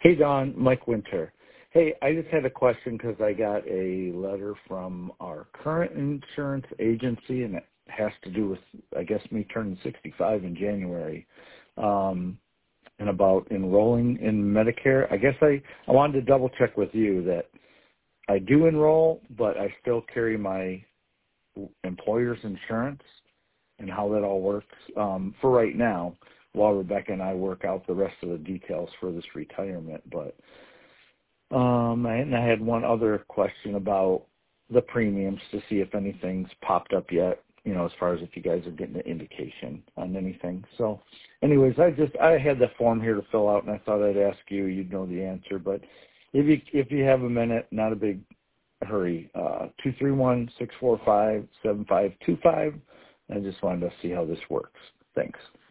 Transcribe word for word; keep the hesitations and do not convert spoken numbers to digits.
Hey, Don, Mike Winter. Hey, I just had a question because I got a letter from our current insurance agency, and it has to do with, I guess, me turning sixty-five in January, um, and about enrolling in Medicare. I guess I, I wanted to double check with you that I do enroll, but I still carry my employer's insurance and how that all works um, for right now, while Rebecca and I work out the rest of the details for this retirement. But um, and I had one other question about the premiums to see if anything's popped up yet, you know, as far as if you guys are getting an indication on anything. So anyways, I just, I had the form here to fill out, and I thought I'd ask you. You'd know the answer. But if you, if you have a minute, not a big hurry, uh, two three one, six four five, seven five two five. I just wanted to see how this works. Thanks.